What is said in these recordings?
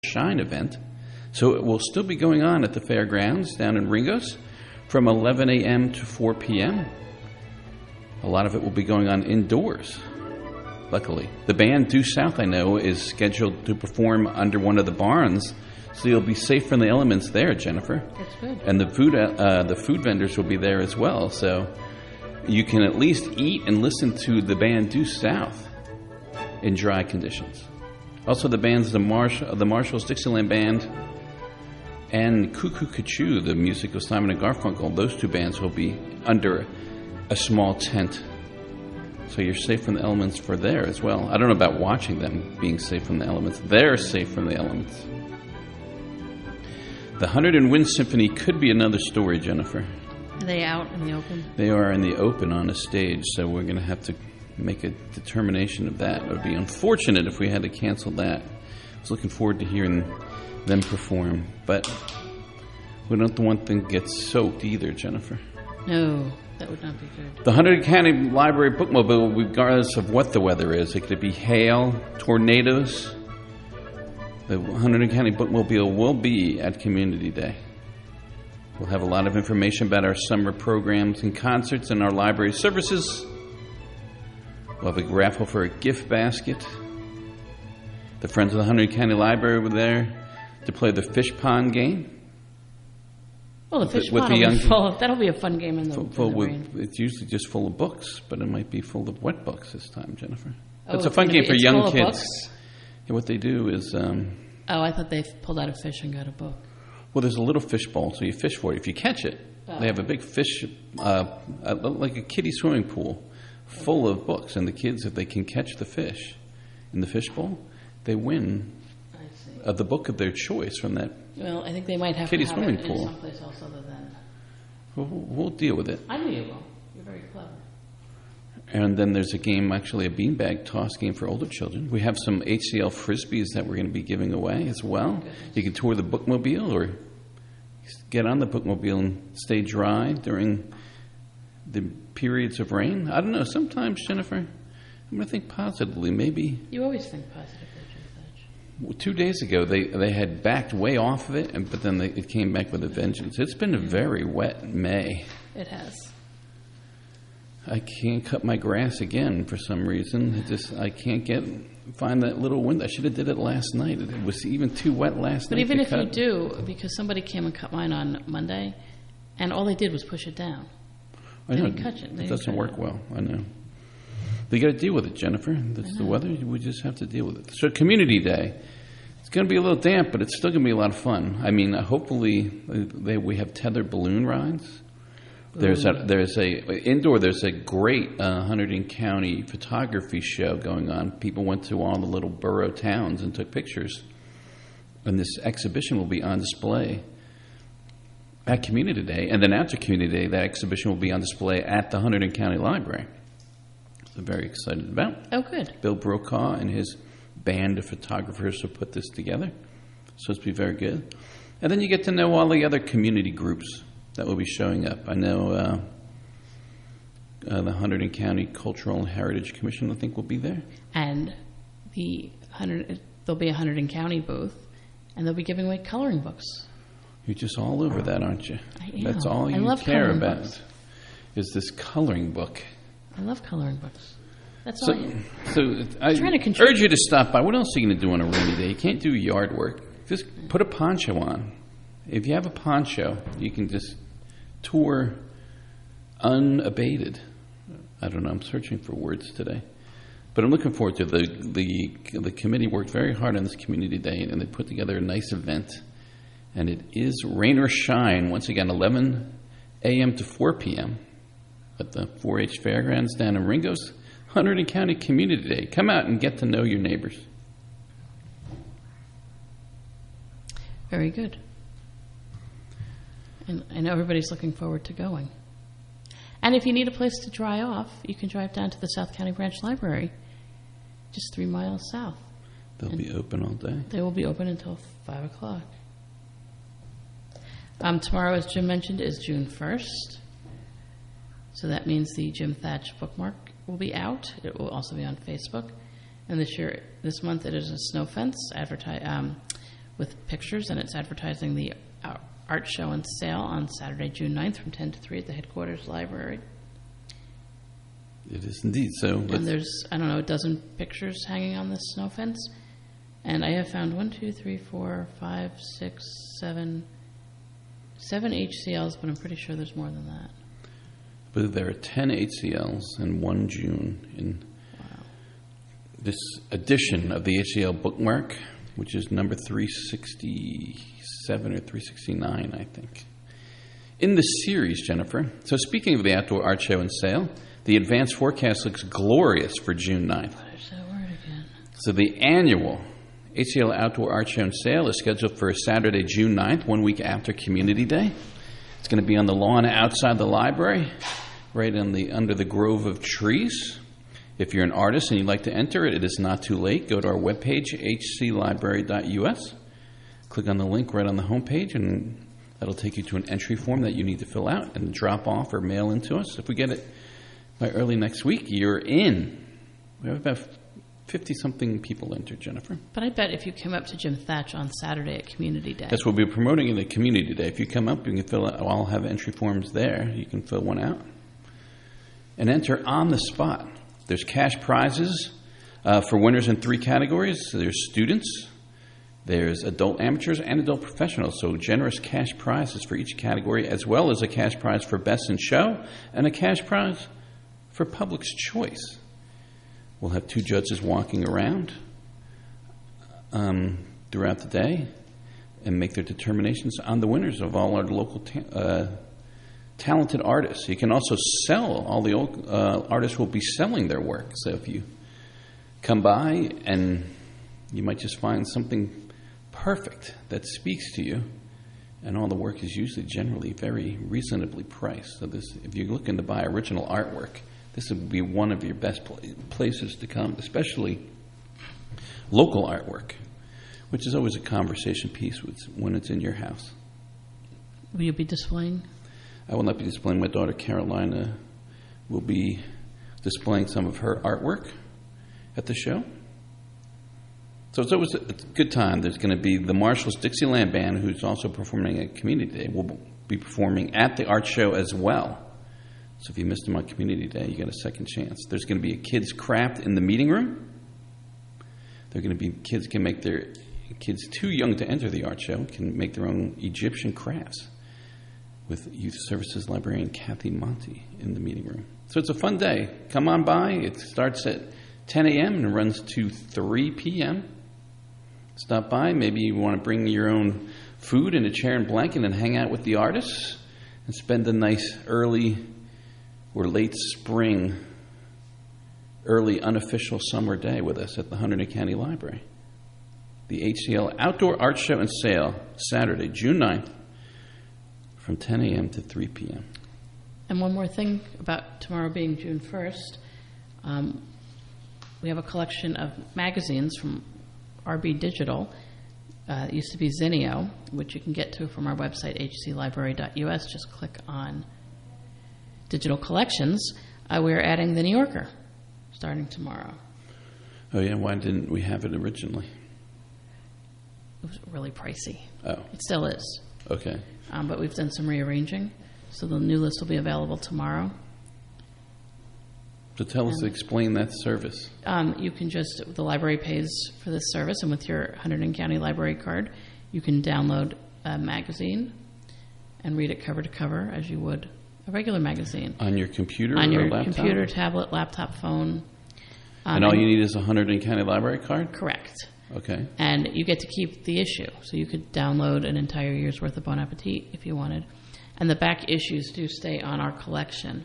Shine event. So it will still be going on at the fairgrounds down in Ringos from 11 a.m. to 4 p.m. A lot of it will be going on indoors, luckily. The band Due South, I know, is scheduled to perform under one of the barns, so you'll be safe from the elements there, Jennifer. That's good. And the food vendors will be there as well, so you can at least eat and listen to the band Due South in dry conditions. Also, the bands the Marshalls Dixieland Band and Cuckoo Cachoo, the music of Simon and Garfunkel, those two bands will be under a small tent. So you're safe from the elements for there as well. I don't know about watching them being safe from the elements. They're safe from the elements. The 100 and Wind Symphony could be another story, Jennifer. Are they out in the open? They are in the open on a stage, so we're going to have to make a determination of that. It would be unfortunate if we had to cancel that. I was looking forward to hearing them perform, but we don't want them to get soaked either, Jennifer. No, that would not be good. The Hunterdon County Library Bookmobile, regardless of what the weather is, it could be hail, tornadoes. The Hunterdon County Bookmobile will be at Community Day. We'll have a lot of information about our summer programs and concerts and our library services. We'll have a raffle for a gift basket. The Friends of the Hunterdon County Library were there to play the fish pond game. Well, the fish pond will be full. That'll be a fun game in the rain. It's usually just full of books, but it might be full of wet books this time, Jennifer. Oh, it's a fun game for young kids. Books? And what they do is... I thought they pulled out a fish and got a book. Well, there's a little fish bowl, so you fish for it. If you catch it, they have a big fish, like a kiddie swimming pool, full of books. And the kids, if they can catch the fish in the fish bowl, they win the book of their choice from that. Well, I think they might have kiddie to have swimming it pool. in someplace else other than... We'll deal with it. I knew you will. You're very clever. And then there's a game, actually a beanbag toss game for older children. We have some HCL Frisbees that we're going to be giving away as well. You can tour the bookmobile or get on the bookmobile and stay dry during the periods of rain. I don't know. Sometimes, Jennifer, I'm going to think positively. Maybe... You always think positively, Jim Thatch. 2 days ago, they had backed way off of it, but then it came back with a vengeance. It's been a very wet May. It has. I can't cut my grass again for some reason. I can't find that little window. I should have did it last night. It was even too wet last night. But even if you do, because somebody came and cut mine on Monday, and all they did was push it down. I know. They didn't cut it. It doesn't work well. I know. They got to deal with it, Jennifer. That's the weather. We just have to deal with it. So Community Day. It's going to be a little damp, but it's still going to be a lot of fun. I mean, hopefully we have tethered balloon rides. There's a great Hunterdon County photography show going on. People went to all the little borough towns and took pictures. And this exhibition will be on display at Community Day. And then after Community Day, that exhibition will be on display at the Hunterdon County Library. So I'm very excited about. Oh, good. Bill Brokaw and his band of photographers have put this together. So it's be very good. And then you get to know all the other community groups that will be showing up. I know the Hunterdon County Cultural and Heritage Commission, I think, will be there. And there'll be a Hunterdon County booth, and they'll be giving away coloring books. You're just all over that, aren't you? I am. That's all you care about books. Is this coloring book. I love coloring books. That's all. I urge you to stop by. What else are you going to do on a rainy day? You can't do yard work. Just put a poncho on. If you have a poncho, you can just tour unabated. I don't know. I'm searching for words today. But I'm looking forward to the committee worked very hard on this Community Day, and they put together a nice event. And it is rain or shine, once again, 11 a.m. to 4 p.m. at the 4-H Fairgrounds down in Ringos. Hunterdon County Community Day. Come out and get to know your neighbors. Very good. And I know everybody's looking forward to going. And if you need a place to dry off, you can drive down to the South County Branch Library, just 3 miles south. They'll be open all day. They will be open until 5 o'clock. Tomorrow, as Jim mentioned, is June 1st. So that means the Jim Thatch bookmark will be out. It will also be on Facebook. And this month, it is a snow fence with pictures, and it's advertising the art show and sale on Saturday, June 9th from 10 to 3 at the headquarters library. It is indeed. So, And there's, I don't know, a dozen pictures hanging on this snow fence. And I have found 7 HCLs, but I'm pretty sure there's more than that. but there are 10 HCLs and 1 June in this edition of the HCL bookmark, which is number 367 or 369, I think. In the series, Jennifer, so speaking of the outdoor art show and sale, the advanced forecast looks glorious for June 9th. What is that word again? So the annual HCL Outdoor Art Show and Sale is scheduled for Saturday, June 9th, 1 week after Community Day. It's going to be on the lawn outside the library, right under the grove of trees. If you're an artist and you'd like to enter it, it is not too late. Go to our webpage, hclibrary.us. Click on the link right on the homepage, and that'll take you to an entry form that you need to fill out and drop off or mail in to us. If we get it by early next week, you're in. We have about 50-something people entered, Jennifer. But I bet if you came up to Jim Thatch on Saturday at Community Day. That's what we're promoting in the Community Day. If you come up, you can fill out. I'll have entry forms there. You can fill one out and enter on the spot. There's cash prizes for winners in 3 categories. There's students, there's adult amateurs, and adult professionals. So generous cash prizes for each category, as well as a cash prize for Best in Show and a cash prize for Public's Choice. We'll have 2 judges walking around throughout the day and make their determinations on the winners of all our local talented artists. You can also sell. All the old artists will be selling their work. So if you come by, and you might just find something perfect that speaks to you, and all the work is usually generally very reasonably priced. So if you're looking to buy original artwork, this would be one of your best places to come, especially local artwork, which is always a conversation piece when it's in your house. Will you be displaying? I will not be displaying. My daughter Carolina will be displaying some of her artwork at the show. So it's always a good time. There's going to be the Marshalls Dixieland Band, who's also performing at Community Day, will be performing at the art show as well. So if you missed them on Community Day, you get a second chance. There's going to be a kids' craft in the meeting room. They're going to be kids too young to enter the art show can make their own Egyptian crafts with Youth Services Librarian Kathy Monty in the meeting room. So it's a fun day. Come on by. It starts at 10 a.m. and runs to 3 p.m. Stop by. Maybe you want to bring your own food and a chair and blanket and hang out with the artists and spend a nice early or late spring, early unofficial summer day with us at the Hunterdon County Library. The HCL Outdoor Art Show and Sale, Saturday, June 9th, from 10 a.m. to 3 p.m. And one more thing about tomorrow being June 1st. We have a collection of magazines from RB Digital. It used to be Zinio, which you can get to from our website, hclibrary.us. Just click on Digital Collections. We're adding The New Yorker starting tomorrow. Oh, yeah? Why didn't we have it originally? It was really pricey. Oh. It still is. Okay. But we've done some rearranging, so the new list will be available tomorrow. So explain that service. You can the library pays for this service, and with your Hunterdon County Library card, you can download a magazine and read it cover to cover as you would a regular magazine. On your computer on or your laptop? Computer, tablet, laptop, phone. And all you need is a Hunterdon County Library card? Correct. Okay. And you get to keep the issue. So you could download an entire year's worth of Bon Appetit if you wanted. And the back issues do stay on our collection.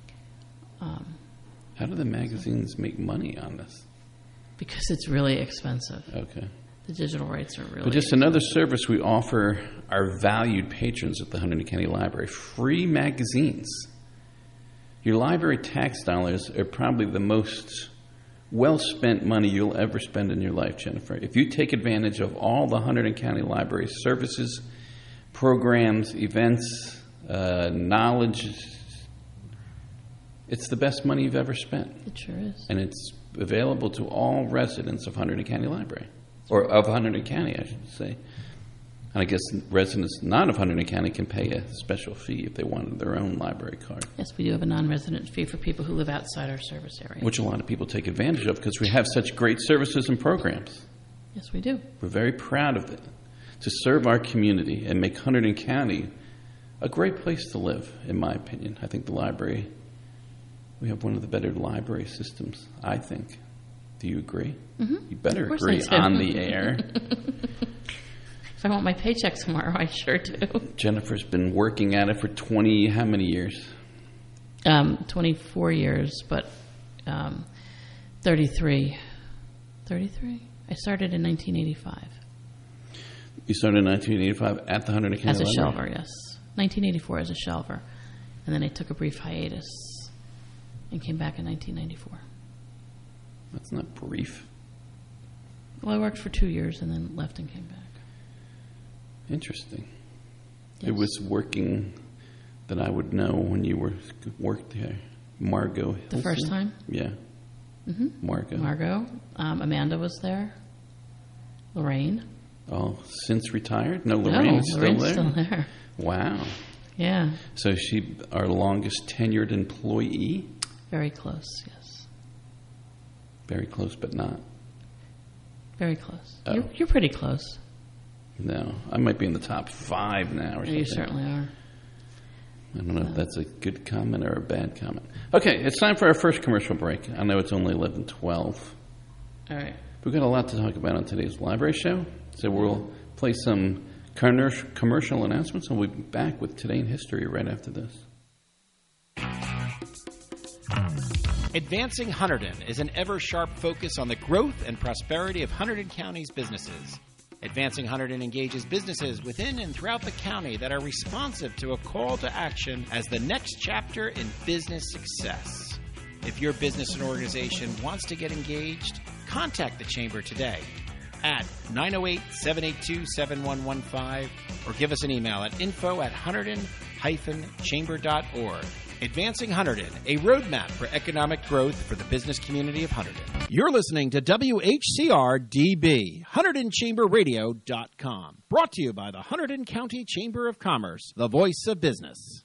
How do the magazines make money on this? Because it's really expensive. Okay. The digital rights are really But just another service we offer our valued patrons at the Hunterdon County Library, free magazines. Your library tax dollars are probably the most well-spent money you'll ever spend in your life, Jennifer. If you take advantage of all the Hunterdon County Library services, programs, events, knowledge, it's the best money you've ever spent. It sure is. And it's available to all residents of Hunterdon County Library. or of Hunterdon County, I should say. And I guess residents not of Hunterdon County can pay a special fee if they wanted their own library card. Yes, we do have a non-resident fee for people who live outside our service area. Which a lot of people take advantage of because we have such great services and programs. Yes, we do. We're very proud of it, to serve our community and make Hunterdon County a great place to live, in my opinion. I think the library, we have one of the better library systems, I think. Do you agree? Mm-hmm. You better Of course agree I do. on the air. If I want my paycheck tomorrow, I sure do. Jennifer's been working at it for 20, how many years? 24 years, but 33. 33? I started in 1985. You started in 1985 at the Hunterdon County As a Library? shelver, yes. 1984 as a shelver. And then I took a brief hiatus and came back in 1994. That's not brief. Well, I worked for 2 years and then left and came back. Interesting. Yes. It was working that I would know when you worked there. Margot Hilson? The first time? Yeah. Mm-hmm. Margot. Amanda was there. Lorraine. Oh, since retired? No, Lorraine's still Lorraine's there? still there. Wow. Yeah. So she, our longest tenured employee? Very close, yes. Very close, but not. Very close. Oh. You're pretty close. No, I might be in the top 5 now or something. You certainly are. I don't know if that's a good comment or a bad comment. Okay, it's time for our first commercial break. I know it's only 11:12. All right. We've got a lot to talk about on today's library show, so we'll play some commercial announcements, and we'll be back with Today in History right after this. Advancing Hunterdon is an ever-sharp focus on the growth and prosperity of Hunterdon County's businesses. Advancing Hunterdon engages businesses within and throughout the county that are responsive to a call to action as the next chapter in business success. If your business and organization wants to get engaged, contact the Chamber today at 908-782-7115 or give us an email at info@hunterdon-chamber.org. Advancing Hunterdon, a roadmap for economic growth for the business community of Hunterdon. You're listening to WHCR-DB, HunterdonChamberRadio.com. Brought to you by the Hunterdon County Chamber of Commerce, the voice of business.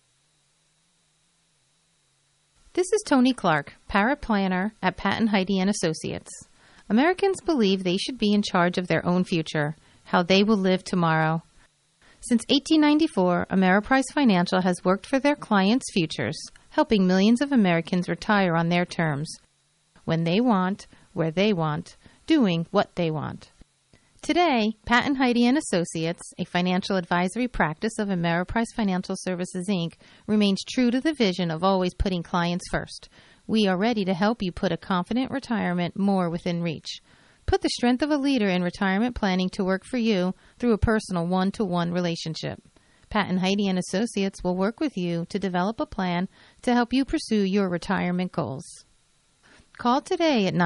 This is Tony Clark, paraplanner at Patton Heidi & Associates. Americans believe they should be in charge of their own future, how they will live tomorrow. Since 1894, Ameriprise Financial has worked for their clients' futures, helping millions of Americans retire on their terms, when they want, where they want, doing what they want. Today, Patton Heidi & Associates, a financial advisory practice of Ameriprise Financial Services, Inc., remains true to the vision of always putting clients first. We are ready to help you put a confident retirement more within reach. Put the strength of a leader in retirement planning to work for you through a personal one-to-one relationship. Patton Heidi & Associates will work with you to develop a plan to help you pursue your retirement goals. Call today at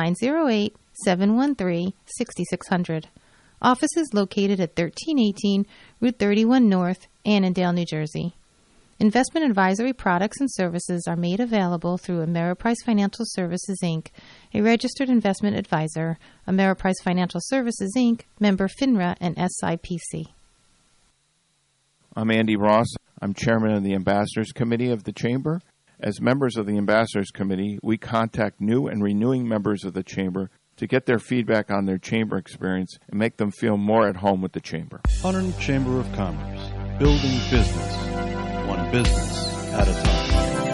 908-713-6600. Office is located at 1318 Route 31 North, Annandale, New Jersey. Investment advisory products and services are made available through Ameriprise Financial Services, Inc., a registered investment advisor, Ameriprise Financial Services, Inc., member FINRA and SIPC. I'm Andy Ross. I'm chairman of the Ambassadors Committee of the Chamber. As members of the Ambassadors Committee, we contact new and renewing members of the Chamber to get their feedback on their Chamber experience and make them feel more at home with the Chamber. Hunterdon Chamber of Commerce, building business, one business at a time.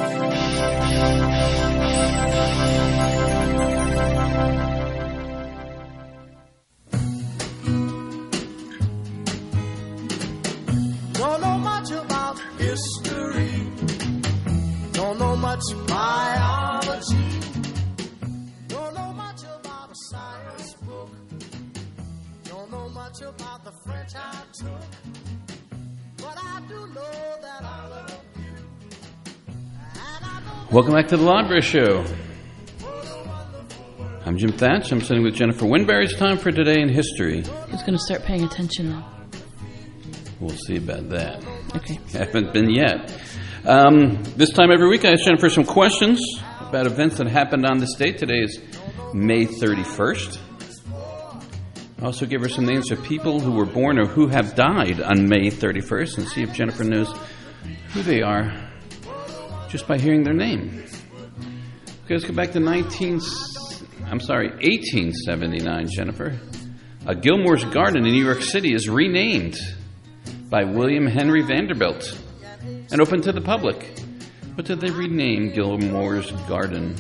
Don't know much about history, don't know much biology, don't know much about a science book, don't know much about the French I took, but I do know that I love you. And I know Welcome back to the Library Show. I'm Jim Thatch. I'm sitting with Jennifer Winberry. It's time for Today in History. Who's going to start paying attention now? We'll see about that. Okay. Haven't been yet. This time every week I ask Jennifer some questions about events that happened on this date. Today is May 31st. Also give her some names of people who were born or who have died on May 31st and see if Jennifer knows who they are just by hearing their name. Okay, let's go back to 1879, Jennifer. Gilmore's Garden in New York City is renamed by William Henry Vanderbilt and open to the public. What did they rename Gilmore's Garden?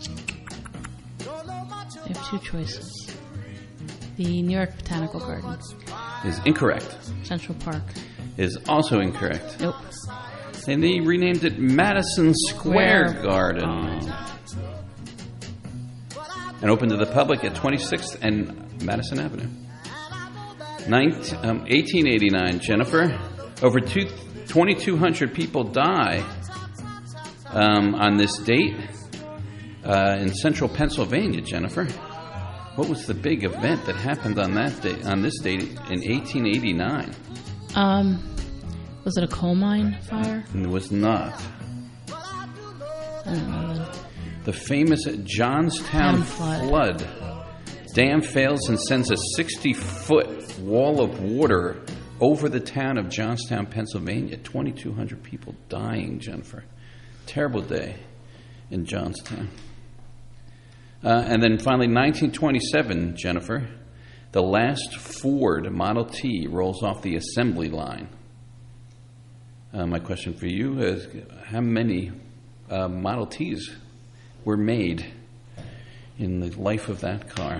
I have two choices. The New York Botanical Garden. Is incorrect. Central Park. Is also incorrect. Nope. And they renamed it Madison Square Garden. And open to the public at 26th and Madison Avenue. 1889, Jennifer. Over 2,200 people die on this date in central Pennsylvania, Jennifer. What was the big event that happened on that day, on this date in 1889? Was it a coal mine fire? It was not. I don't know. The famous Johnstown flood. Dam fails and sends a 60-foot wall of water over the town of Johnstown, Pennsylvania. 2,200 people dying, Jennifer. Terrible day in Johnstown. And then finally, 1927, Jennifer, the last Ford Model T rolls off the assembly line. My question for you is, how many Model Ts were made in the life of that car?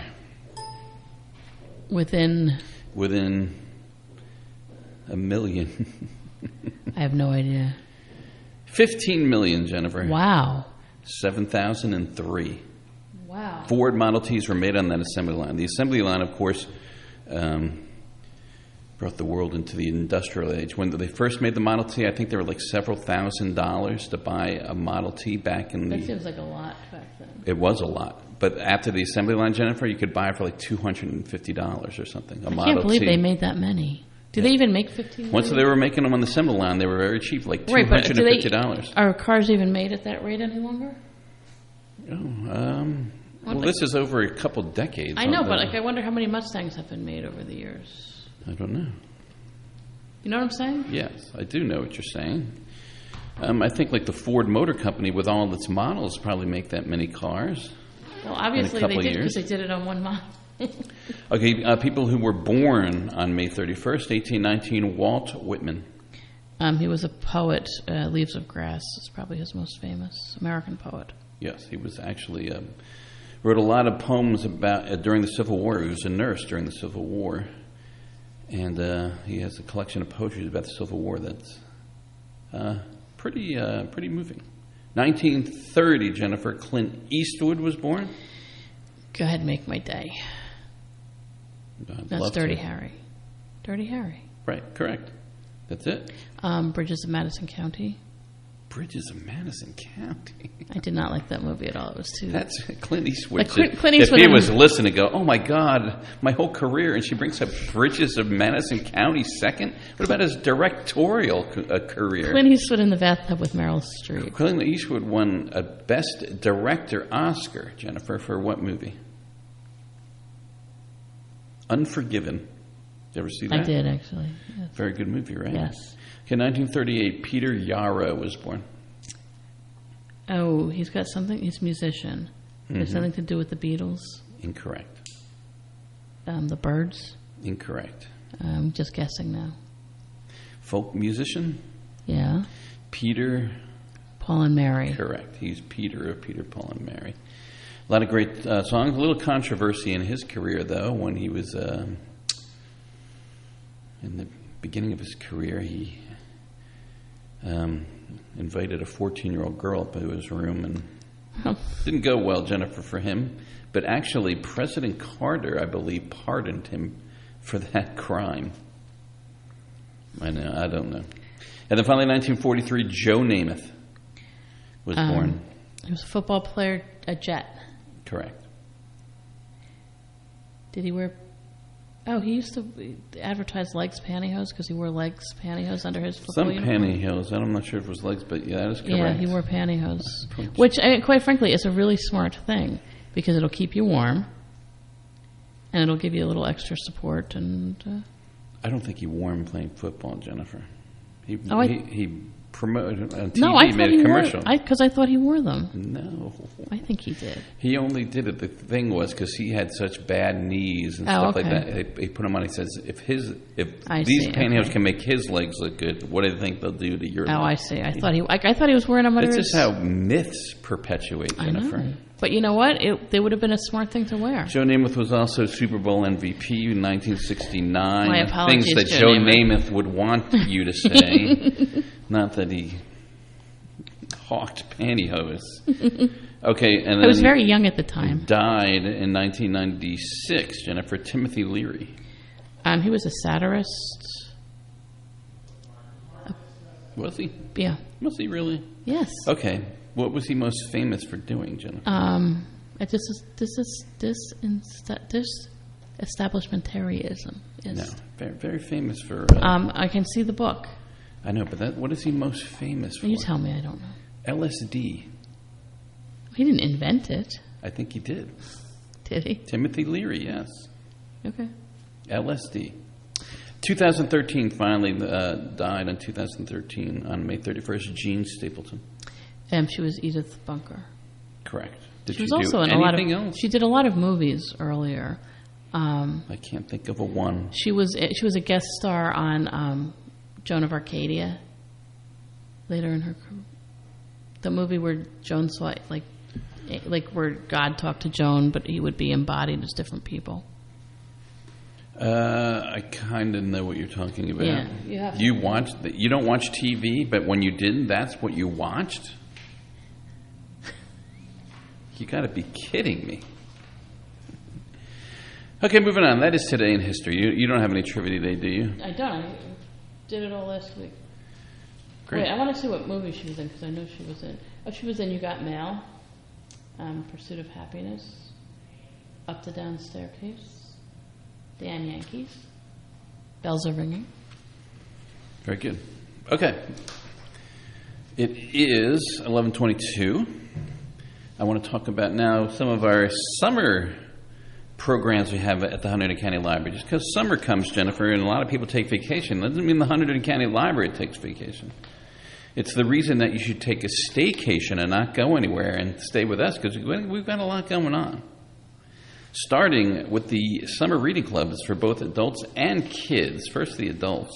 Within a million. I have no idea. 15 million, Jennifer. Wow. 7,003. Wow. Ford Model Ts were made on that assembly line. The assembly line, of course, brought the world into the industrial age. When they first made the Model T, I think they were like several $1,000s to buy a Model T back in the... That seems like a lot back then. It was a lot. But after the assembly line, Jennifer, you could buy it for like $250 or something. A Model I can't believe T. they made that many. Do they even make 15 Once they were making them on the assembly line, they were very cheap, like $250. Are cars even made at that rate any longer? Well, this is over a couple decades. I know, but I wonder how many Mustangs have been made over the years. I don't know. You know what I'm saying? Yes, I do know what you're saying. I think like the Ford Motor Company with all its models probably make that many cars. Well, obviously they did because they did it on one model. Okay, people who were born on May 31st, 1819, Walt Whitman. He was a poet. Leaves of Grass is probably his most famous American poet. Yes, he was actually wrote a lot of poems about during the Civil War. He was a nurse during the Civil War, and he has a collection of poetry about the Civil War that's pretty moving. 1930, Jennifer, Clint Eastwood was born. Go ahead and make my day. That's Dirty Harry. Dirty Harry. Right, correct. That's it. Bridges of Madison County. Bridges of Madison County. I did not like that movie at all. It was too... That's Clint Eastwood. Like Clint Eastwood. If he was listening, go, oh my God, my whole career, and she brings up Bridges of Madison County second? What about his directorial career? Clint Eastwood in the bathtub with Meryl Streep. Clint Eastwood won a Best Director Oscar, Jennifer, for what movie? Unforgiven. Did you ever see that? I did, actually. Yes. Very good movie, right? Yes. Okay, 1938, Peter Yarrow was born. Oh, he's got something. He's a musician. Mm-hmm. Has something to do with the Beatles. Incorrect. The Byrds. Incorrect. I'm just guessing now. Folk musician. Yeah. Peter. Paul and Mary. Correct. He's Peter of Peter, Paul, and Mary. A lot of great songs. A little controversy in his career, though, when he was in the beginning of his career. He invited a 14-year-old girl up to his room, and didn't go well, Jennifer, for him. But actually, President Carter, I believe, pardoned him for that crime. I don't know. And then finally, 1943, Joe Namath was born. He was a football player, a Jet. Correct. Did he wear... Oh, he used to advertise legs pantyhose because he wore legs pantyhose under his football uniform. Pantyhose. I'm not sure if it was legs, but yeah, that is correct. Yeah, he wore pantyhose. Which, quite frankly, is a really smart thing because it'll keep you warm And it'll give you a little extra support. And I don't think he wore him playing football, Jennifer. He promoted on TV. No, I thought made he a commercial. Because I thought he wore them. No, I think he did. he only did it. The thing was because he had such bad knees and stuff like that. He put him on. He says, if these pantyhose can make his legs look good, what do you think they'll do to your? Oh, legs? I see. I thought he was wearing them under This his... is how myths perpetuate, Jennifer. I know. But you know what? They would have been a smart thing to wear. Joe Namath was also Super Bowl MVP in 1969. My apologies, Things that Joe Joe Namath Namath would want you to say. Not that he hawked pantyhose. Okay, and then I was very young at the time. Died in 1996. Jennifer, Timothy Leary. He was a satirist. Was he? Yeah. Was he really? Yes. Okay. What was he most famous for doing, Jennifer? This establishmentarianism is. No, very, very famous for. I can see the book. I know, but what is he most famous for? You tell me. I don't know. LSD. He didn't invent it, I think he did. did he? Timothy Leary, yes. Okay. LSD. 2013 finally died in 2013 on May 31st. Jean Stapleton. She was Edith Bunker. Correct. Did She was do also in anything else? She did a lot of movies earlier. I can't think of a one. She was a guest star on Joan of Arcadia. Later in her career. The movie where Joan saw like where God talked to Joan, but he would be embodied as different people. I kind of know what you're talking about. Yeah, you have. You watched. You don't watch TV, but when you didn't, that's what you watched. You got to be kidding me. Okay, moving on. That is today in history. You don't have any trivia today, do you? I don't. I did it all last week. Great. Wait, I want to see what movie she was in because I know she was in. Oh, she was in You Got Mail, Pursuit of Happiness, Up the Down Staircase, Dan Yankees, Bells Are Ringing. Very good. Okay. It is 11:22. I want to talk about now some of our summer programs we have at the Hunterdon County Library. Just because summer comes, Jennifer, and a lot of people take vacation, that doesn't mean the Hunterdon County Library takes vacation. It's the reason that you should take a staycation and not go anywhere and stay with us because we've got a lot going on. Starting with the summer reading clubs for both adults and kids. First, the adults.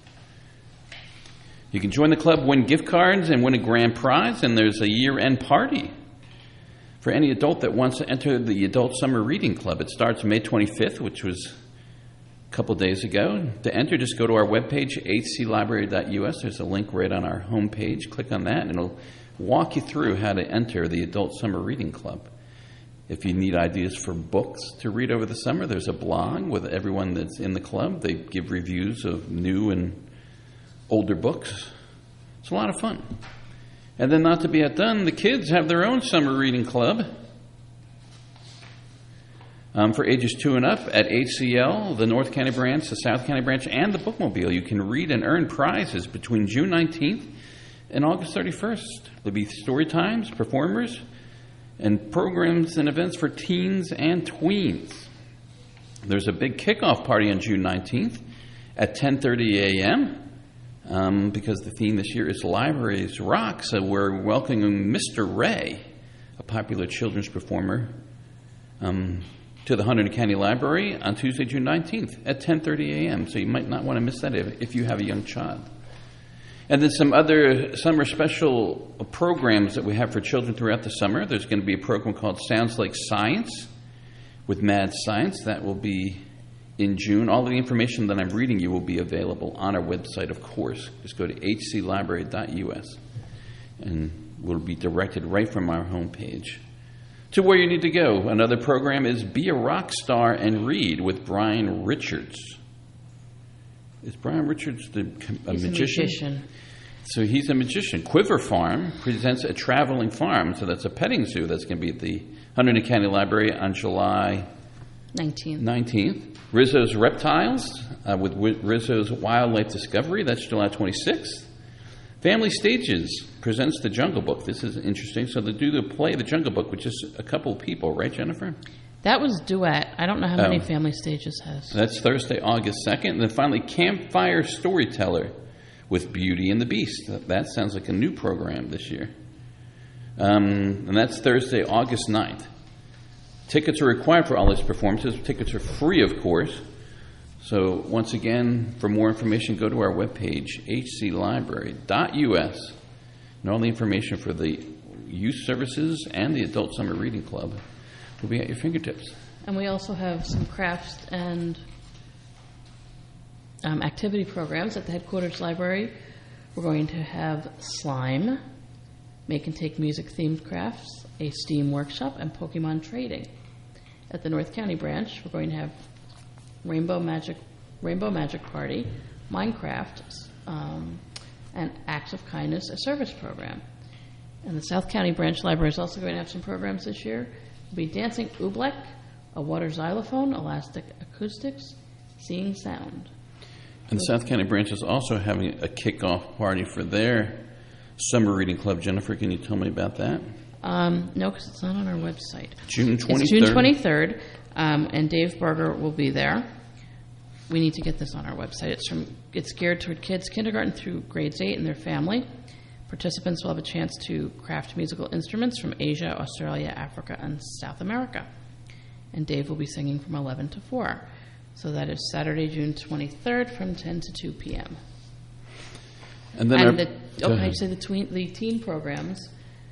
You can join the club, win gift cards, and win a grand prize, and there's a year-end party for any adult that wants to enter the Adult Summer Reading Club. It starts May 25th, which was a couple days ago. To enter, just go to our webpage, hclibrary.us. There's a link right on our homepage. Click on that, and it'll walk you through how to enter the Adult Summer Reading Club. If you need ideas for books to read over the summer, there's a blog with everyone that's in the club. They give reviews of new and older books. It's a lot of fun. And then not to be outdone, the kids have their own summer reading club for ages 2 and up at HCL, the North County branch, the South County branch, and the Bookmobile. You can read and earn prizes between June 19th and August 31st. There'll be story times, performers, and programs and events for teens and tweens. There's a big kickoff party on June 19th at 10:30 a.m., because the theme this year is Libraries Rock, so we're welcoming Mr. Ray, a popular children's performer, to the Hunterdon County Library on Tuesday, June 19th at 10:30 a.m., so you might not want to miss that if you have a young child. And then some other summer special programs that we have for children throughout the summer. There's going to be a program called Sounds Like Science with Mad Science. That will be in June. All of the information that I'm reading you will be available on our website, of course. Just go to hclibrary.us and we'll be directed right from our homepage to where you need to go. Another program is Be a Rock Star and Read with Brian Richards. Is Brian Richards a magician? So he's a magician. Quiver Farm presents a traveling farm. So that's a petting zoo that's going to be at the Hunterdon County Library on July 19th. Rizzo's Reptiles with Rizzo's Wildlife Discovery. That's July 26th. Family Stages presents The Jungle Book. This is interesting. So they do the play The Jungle Book with just a couple of people, right, Jennifer? That was Duet. I don't know how many Oh. Family Stages has. That's Thursday, August 2nd. And then finally, Campfire Storyteller with Beauty and the Beast. That sounds like a new program this year. And that's Thursday, August 9th. Tickets are required for all these performances. Tickets are free, of course. So once again, for more information, go to our webpage, hclibrary.us. And all the information for the youth services and the Adult Summer Reading Club will be at your fingertips. And we also have some crafts and activity programs at the headquarters library. We're going to have slime, make and take music themed crafts, a STEAM workshop, and Pokemon trading. At the North County branch, we're going to have Rainbow Magic Party, Minecraft, and Acts of Kindness, a service program. And the South County branch library is also going to have some programs this year. We'll be dancing oobleck, a water xylophone, elastic acoustics, seeing sound. And South County branch is also having a kickoff party for their summer reading club. Jennifer, can you tell me about that? No, because it's not on our website. June 23rd. It's June 23rd, and Dave Berger will be there. We need to get this on our website. It's geared toward kids kindergarten through grades 8 and their family. Participants will have a chance to craft musical instruments from Asia, Australia, Africa, and South America. And Dave will be singing from 11 to 4. So that is Saturday, June 23rd from 10 to 2 p.m. And then can I say the teen programs?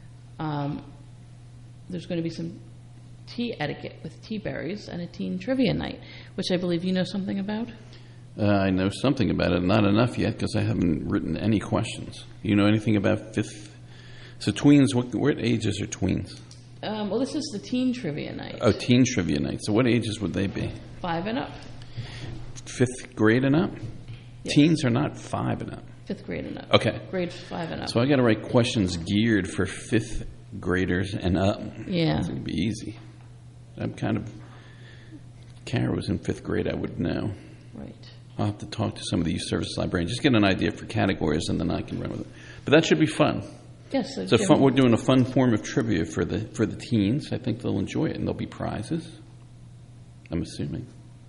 There's going to be some tea etiquette with tea berries and a teen trivia night, which I believe you know something about. I know something about it, not enough yet because I haven't written any questions. You know anything about fifth? So tweens, what ages are tweens? Well, this is the teen trivia night. Oh, teen trivia night. So what ages would they be? 5 and up. 5th grade and up? Yes. Teens are not 5 and up. 5th grade and up. Okay. Grade 5 and up. So I got to write questions geared for 5th graders and up. Yeah. It's going to be easy. I'm kind of... Kara was in 5th grade, I would know. Right. I'll have to talk to some of the youth service librarians, just get an idea for categories, and then I can run with it. But that should be fun. Yes. So we're doing a fun form of trivia for the teens. I think they'll enjoy it, and there'll be prizes. I'm assuming.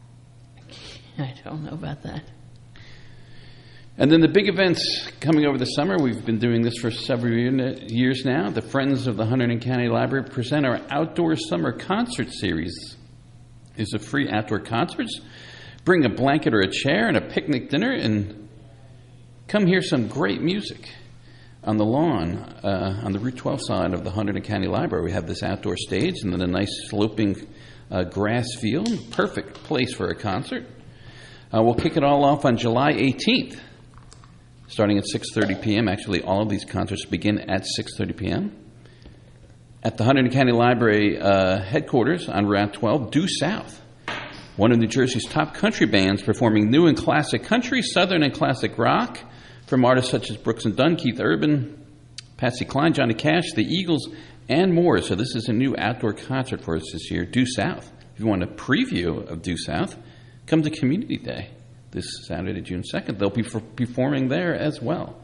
I don't know about that. And then the big events coming over the summer. We've been doing this for several years now. The Friends of the Hunterdon County Library present our Outdoor Summer Concert Series. These are free outdoor concerts. Bring a blanket or a chair and a picnic dinner and come hear some great music. On the lawn, on the Route 12 side of the Hunterdon County Library, we have this outdoor stage and then a nice sloping grass field. Perfect place for a concert. We'll kick it all off on July 18th, starting at 6:30 p.m. Actually, all of these concerts begin at 6:30 p.m. At the Hunterdon County Library headquarters on Route 12, Due South, one of New Jersey's top country bands performing new and classic country, southern and classic rock from artists such as Brooks and Dunn, Keith Urban, Patsy Cline, Johnny Cash, the Eagles, and more. So this is a new outdoor concert for us this year, Due South. If you want a preview of Due South, come to Community Day this Saturday, June 2nd. They'll be performing there as well.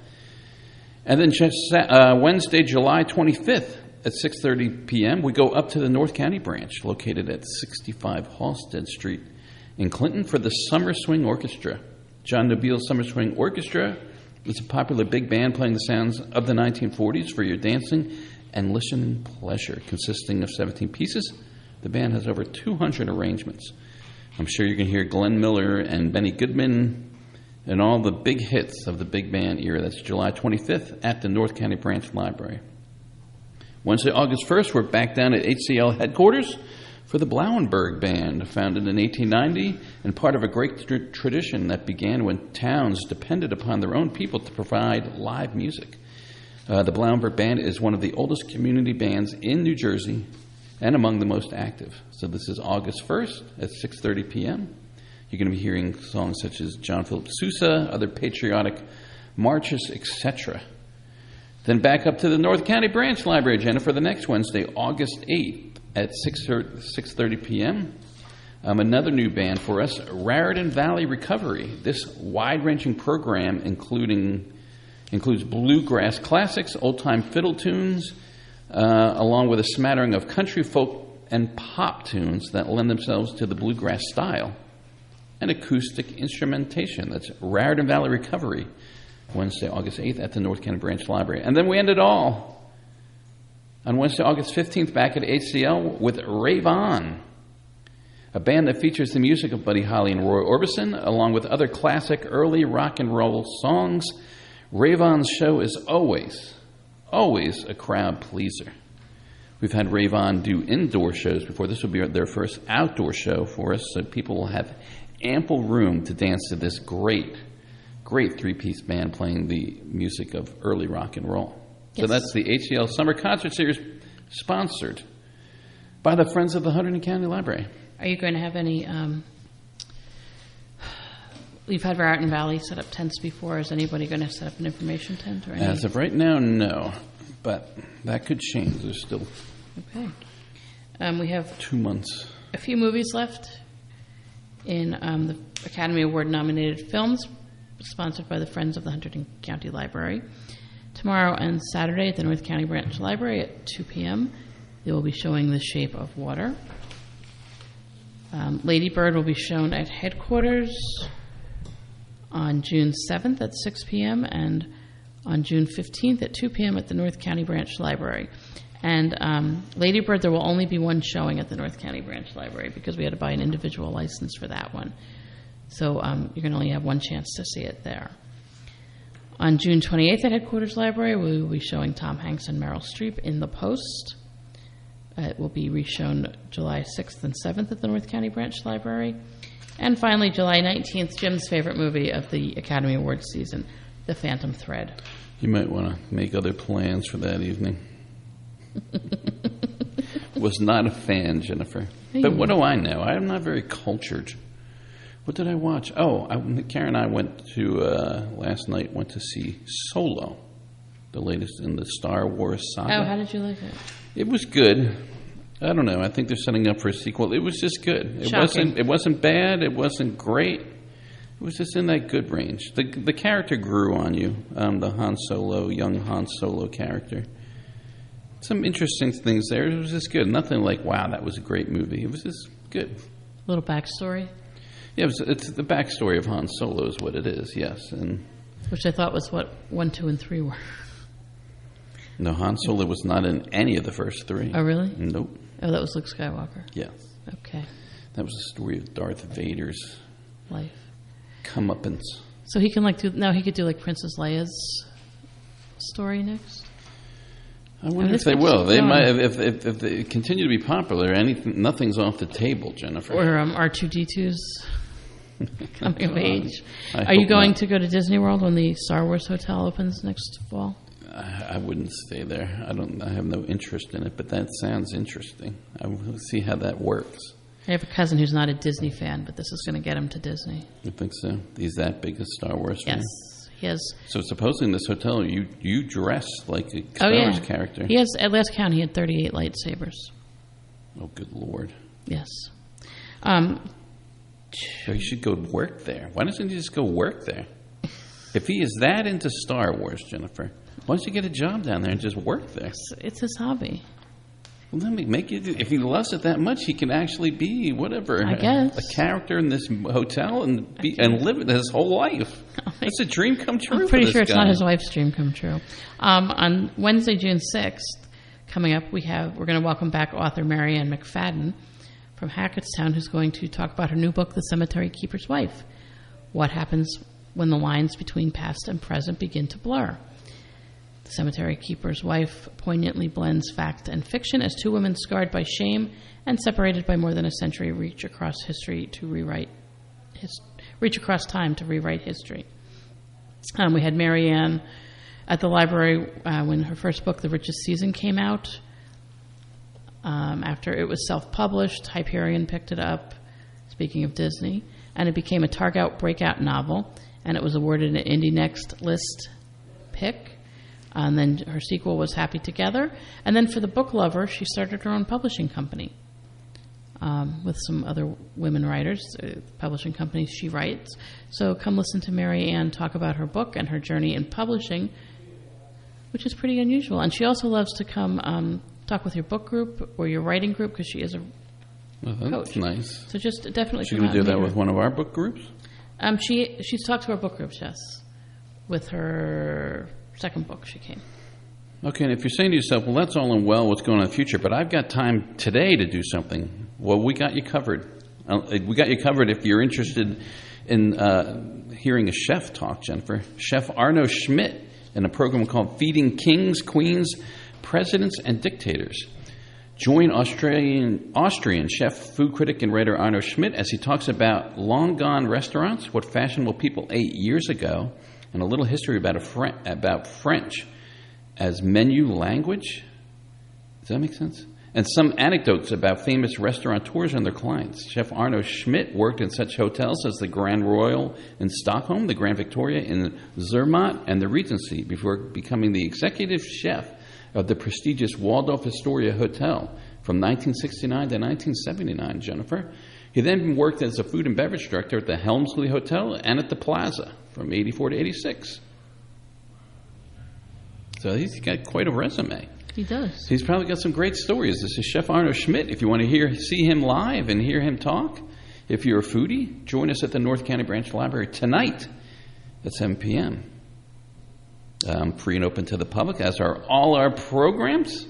And then Wednesday, July 25th at 6:30 p.m., we go up to the North County branch located at 65 Halstead Street in Clinton for the Summer Swing Orchestra. John Nobile's Summer Swing Orchestra is a popular big band playing the sounds of the 1940s for your dancing and listening pleasure. Consisting of 17 pieces, the band has over 200 arrangements. I'm sure you can hear Glenn Miller and Benny Goodman and all the big hits of the big band era. That's July 25th at the North County Branch Library. Wednesday, August 1st, we're back down at HCL headquarters for the Blauenberg Band, founded in 1890 and part of a great tradition that began when towns depended upon their own people to provide live music. The Blauenberg Band is one of the oldest community bands in New Jersey and among the most active. So this is August 1st at 6:30 p.m. You're going to be hearing songs such as John Philip Sousa, other patriotic marches, etc. Then back up to the North County Branch Library, Jennifer, the next Wednesday, August 8th at 6:30 p.m. Another new band for us, Raritan Valley Recovery. This wide-ranging program includes bluegrass classics, old-time fiddle tunes, along with a smattering of country, folk, and pop tunes that lend themselves to the bluegrass style, and acoustic instrumentation. That's Raritan Valley Recovery, Wednesday, August 8th at the North County Branch Library. And then we end it all on Wednesday, August 15th, back at HCL with Rave On, a band that features the music of Buddy Holly and Roy Orbison, along with other classic early rock and roll songs. Rave On's show is always a crowd pleaser. We've had Rave On do indoor shows before. This will be their first outdoor show for us, so people will have ample room to dance to this great three-piece band playing the music of early rock and roll. Yes. So that's the HCL Summer Concert Series, sponsored by the Friends of the Hunterdon County Library. Are you going to have any... We've had Raritan Valley set up tents before. Is anybody going to set up an information tent? Or any? As of right now, no. But that could change. There's still Okay. We have 2 months. a few movies left in the Academy Award-nominated films, sponsored by the Friends of the Hunterdon County Library. Tomorrow and Saturday at the North County Branch Library at 2 p.m., they will be showing The Shape of Water. Lady Bird will be shown at headquarters on June 7th at 6 p.m. and on June 15th at 2 p.m. at the North County Branch Library. And Lady Bird, there will only be one showing at the North County Branch Library because we had to buy an individual license for that one. So you're going to only have one chance to see it there. On June 28th at Headquarters Library, we will be showing Tom Hanks and Meryl Streep in The Post. It will be reshown July 6th and 7th at the North County Branch Library. And finally, July 19th, Jim's favorite movie of the Academy Awards season, The Phantom Thread. You might want to make other plans for that evening. Was not a fan, Jennifer. But what do I know? I'm not very cultured. What did I watch? Oh, Karen and I went to, last night, went to see Solo, the latest in the Star Wars saga. Oh, how did you like it? It was good. I don't know. I think they're setting up for a sequel. It was just good. It wasn't bad. It wasn't great. It was just in that good range. The character grew on you, the young Han Solo character. Some interesting things there. It was just good. Nothing like, wow, that was a great movie. It was just good. A little backstory? Yeah, it's the backstory of Han Solo is what it is, yes. And which I thought was what 1, 2, and 3 were. No, Han Solo was not in any of the first 3. Oh, really? Nope. Oh, that was Luke Skywalker? Yes. Okay. That was the story of Darth Vader's life. Comeuppance. So he can he could do like Princess Leia's story next? I wonder if they will. They might, if they continue to be popular. Nothing's off the table, Jennifer. Or R2-D2's coming of age. Are you going to go to Disney World when the Star Wars Hotel opens next fall? I wouldn't stay there. I have no interest in it, but that sounds interesting. I will see how that works. I have a cousin who's not a Disney fan, but this is going to get him to Disney. You think so? He's that big a Star Wars fan? Yes, he has. So supposedly in this hotel, you dress like a Star Wars character. He has, at last count, he had 38 lightsabers. Oh, good Lord. Yes. So he should go work there. Why doesn't he just go work there? If he is that into Star Wars, Jennifer, why don't you get a job down there and just work there? It's his hobby. Well, let me make it. If he loves it that much, he can actually be whatever. I guess a character in this hotel and live it his whole life. It's a dream come true. I'm pretty for sure this it's guy. not his wife's dream come true. On Wednesday, June 6th, coming up, we're going to welcome back author Marianne McFadden from Hackettstown, who's going to talk about her new book, The Cemetery Keeper's Wife. What happens when the lines between past and present begin to blur? The Cemetery Keeper's Wife poignantly blends fact and fiction as two women scarred by shame and separated by more than a century reach across time to rewrite history. We had Marianne at the library when her first book, The Richest Season, came out. After it was self-published, Hyperion picked it up, speaking of Disney, and it became a Target breakout novel, and it was awarded an Indie Next List pick. And then her sequel was Happy Together. And then for the book lover, she started her own publishing company with some other women writers, publishing companies she writes. So come listen to Mary Ann talk about her book and her journey in publishing, which is pretty unusual. And she also loves to come talk with your book group or your writing group, because she is a Well, that's coach. nice. So just definitely She's come going out to do and that meet with her. one of our book groups? She's talked to our book groups, yes. With her second book, she came. Okay, and if you're saying to yourself, well, that's all and well, what's going on in the future, but I've got time today to do something. Well, we got you covered. We got you covered if you're interested in hearing a chef talk, Jennifer. Chef Arno Schmidt in a program called Feeding Kings, Queens, Presidents, and Dictators. Join Austrian chef, food critic, and writer Arno Schmidt as he talks about long-gone restaurants, what fashionable people ate years ago, and a little history about French as menu language. Does that make sense? And some anecdotes about famous restaurateurs and their clients. Chef Arno Schmidt worked in such hotels as the Grand Royal in Stockholm, the Grand Victoria in Zermatt, and the Regency before becoming the executive chef of the prestigious Waldorf Astoria Hotel from 1969 to 1979, Jennifer. He then worked as a food and beverage director at the Helmsley Hotel and at the Plaza from 84 to 86. So he's got quite a resume. He does. He's probably got some great stories. This is Chef Arno Schmidt. If you want to see him live and hear him talk, if you're a foodie, join us at the North County Branch Library tonight at 7 p.m. Free and open to the public, as are all our programs.